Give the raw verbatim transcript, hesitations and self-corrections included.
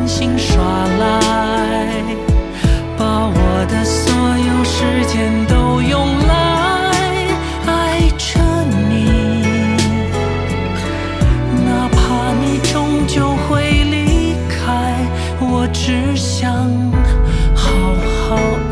心耍赖，把我的所有时间都用来爱着你，哪怕你终究会离开，我只想好好